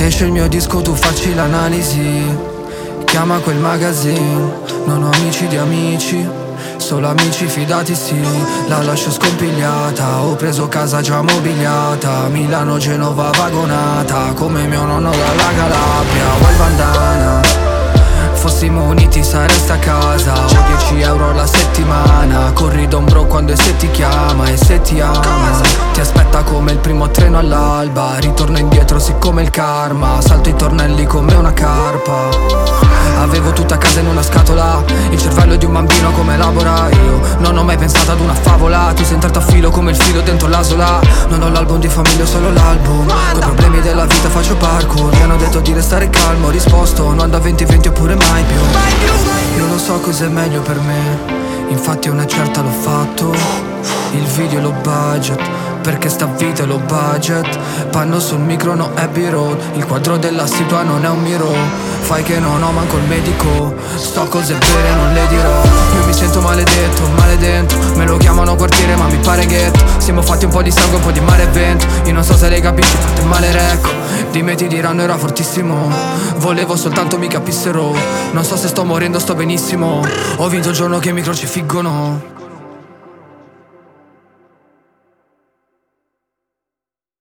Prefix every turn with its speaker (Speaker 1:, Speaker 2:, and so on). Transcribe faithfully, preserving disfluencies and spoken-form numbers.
Speaker 1: Esce il mio disco, tu facci l'analisi. Chiama quel magazine. Non ho amici di amici, solo amici fidati sì. La lascio scompigliata, ho preso casa già mobiliata. Milano, Genova, vagonata, come mio nonno dalla Calabria. Vuoi il bandana? Fossimo uniti saresti a casa. Ho dieci euro alla settimana. Corri don bro quando e se ti chiama e se ti ama. Ti aspetta come il primo treno all'alba. Ritorno indietro siccome il karma. Salto i tornelli come una carpa. Avevo tutta casa in una scatola. Il cervello di un bambino come elabora. Io non ho mai pensato ad una favola. Tu sei entrato a filo come il filo dentro l'asola. Non ho l'album di famiglia, ho solo l'album. Coi problemi della vita faccio parkour. Mi hanno detto di restare calmo, ho risposto no da venti venti oppure mai più. Io lo so cos'è meglio per me, infatti una certa l'ho fatto. Il video lo budget, perché sta vita è lo budget. Panno sul micro, no Abbey Road. Il quadro della situa non è un miro. Fai che non ho manco il medico. Sto cose vere non le dirò. Io mi sento maledetto, male dentro. Me lo chiamano quartiere ma mi pare ghetto. Siamo fatti un po' di sangue, un po' di mare e vento. Io non so se lei capisce, fate male recco. Di me ti diranno era fortissimo. Volevo soltanto mi capissero. Non so se sto morendo, sto benissimo. Ho vinto il giorno che mi crocifiggono.